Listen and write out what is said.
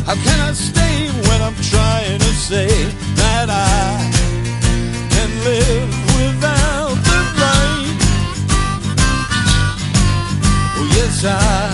How can I stay when I'm trying to say that I can live without the rain? Oh yes, I